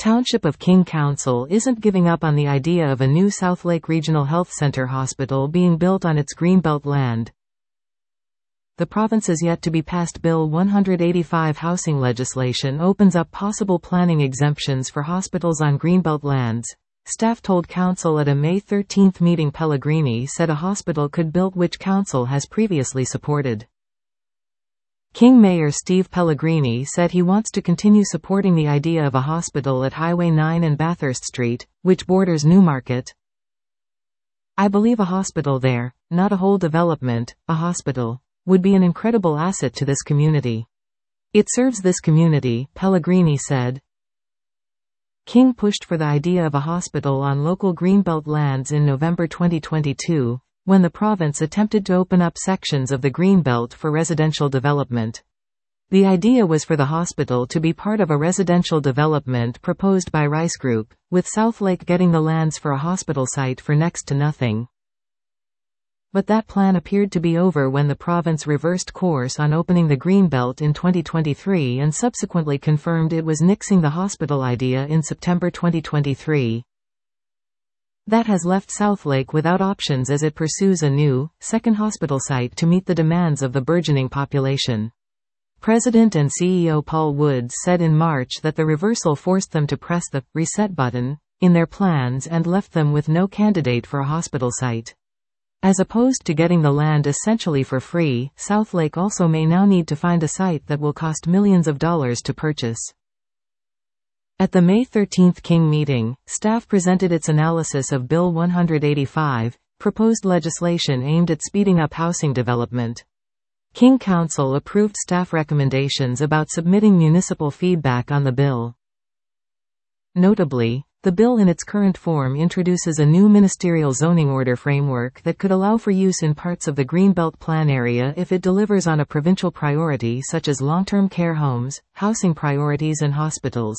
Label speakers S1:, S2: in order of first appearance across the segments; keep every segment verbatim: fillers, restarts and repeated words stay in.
S1: Township of King Council isn't giving up on the idea of a new Southlake Regional Health Center hospital being built on its Greenbelt land. The province's yet-to-be-passed Bill one eighty-five housing legislation opens up possible planning exemptions for hospitals on Greenbelt lands. Staff told Council at a May thirteenth meeting. Pellegrini said a hospital could build, which Council has previously supported. King Mayor Steve Pellegrini said he wants to continue supporting the idea of a hospital at Highway nine and Bathurst Street, which borders Newmarket. "I believe a hospital there, not a whole development, a hospital, would be an incredible asset to this community. It serves this community," Pellegrini said. King pushed for the idea of a hospital on local Greenbelt lands in November twenty twenty-two, when the province attempted to open up sections of the Greenbelt for residential development. The idea was for the hospital to be part of a residential development proposed by Rice Group, with Southlake getting the lands for a hospital site for next to nothing. But that plan appeared to be over when the province reversed course on opening the Greenbelt in twenty twenty-three and subsequently confirmed it was nixing the hospital idea in September twenty twenty-three. That has left Southlake without options as it pursues a new, second hospital site to meet the demands of the burgeoning population. President and C E O Paul Woods said in March that the reversal forced them to press the reset button in their plans and left them with no candidate for a hospital site. As opposed to getting the land essentially for free, Southlake also may now need to find a site that will cost millions of dollars to purchase. At the May thirteenth King meeting, staff presented its analysis of Bill one eighty-five, proposed legislation aimed at speeding up housing development. King Council approved staff recommendations about submitting municipal feedback on the bill. Notably, the bill in its current form introduces a new ministerial zoning order framework that could allow for use in parts of the Greenbelt Plan area if it delivers on a provincial priority such as long-term care homes, housing priorities and hospitals.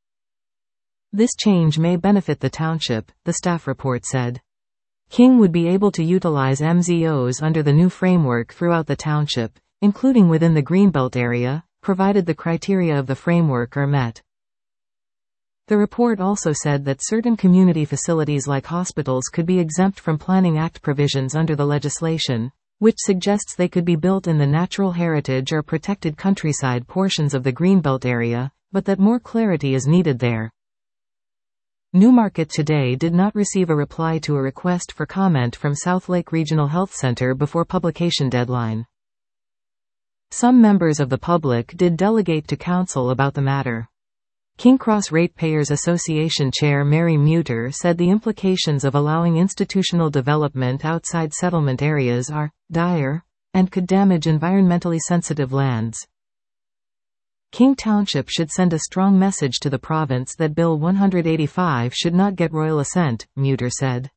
S1: This change may benefit the township, the staff report said. King would be able to utilize M Z Os under the new framework throughout the township, including within the Greenbelt area, provided the criteria of the framework are met. The report also said that certain community facilities like hospitals could be exempt from Planning Act provisions under the legislation, which suggests they could be built in the natural heritage or protected countryside portions of the Greenbelt area, but that more clarity is needed there. Newmarket today did not receive a reply to a request for comment from Southlake Regional Health Center before publication deadline. Some members of the public did delegate to Council about the matter. King Cross Ratepayers Association Chair Mary Muter said the implications of allowing institutional development outside settlement areas are dire and could damage environmentally sensitive lands. King Township should send a strong message to the province that Bill one eighty-five should not get royal assent, Muter said.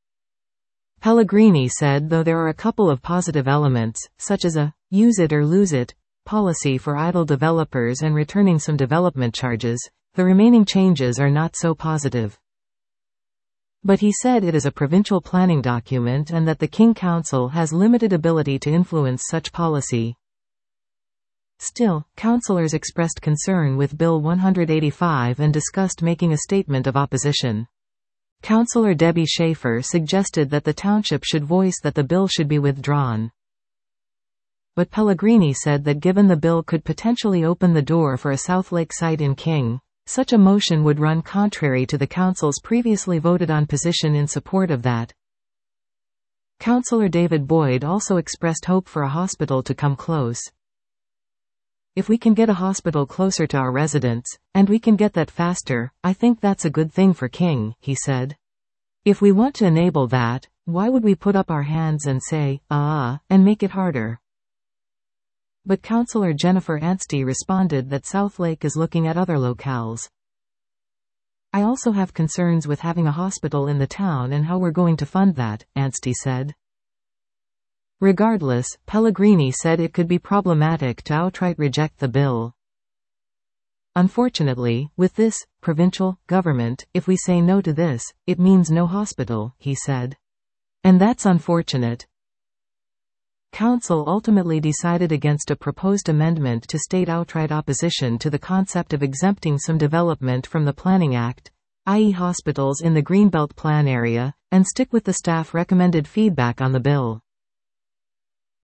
S1: Pellegrini said though there are a couple of positive elements, such as a use it or lose it policy for idle developers and returning some development charges, the remaining changes are not so positive. But he said it is a provincial planning document and that the King Council has limited ability to influence such policy. Still, councillors expressed concern with Bill one eighty-five and discussed making a statement of opposition. Councillor Debbie Schaefer suggested that the township should voice that the bill should be withdrawn. But Pellegrini said that given the bill could potentially open the door for a Southlake site in King, such a motion would run contrary to the council's previously voted on position in support of that. Councillor David Boyd also expressed hope for a hospital to come close. If we can get a hospital closer to our residents, and we can get that faster, I think that's a good thing for King, he said. If we want to enable that, why would we put up our hands and say, ah, and make it harder? But Councillor Jennifer Anstey responded that Southlake is looking at other locales. I also have concerns with having a hospital in the town and how we're going to fund that, Anstey said. Regardless, Pellegrini said it could be problematic to outright reject the bill. Unfortunately, with this provincial government, if we say no to this, it means no hospital, he said. And that's unfortunate. Council ultimately decided against a proposed amendment to state outright opposition to the concept of exempting some development from the Planning Act, that is hospitals in the Greenbelt Plan area, and stick with the staff recommended feedback on the bill.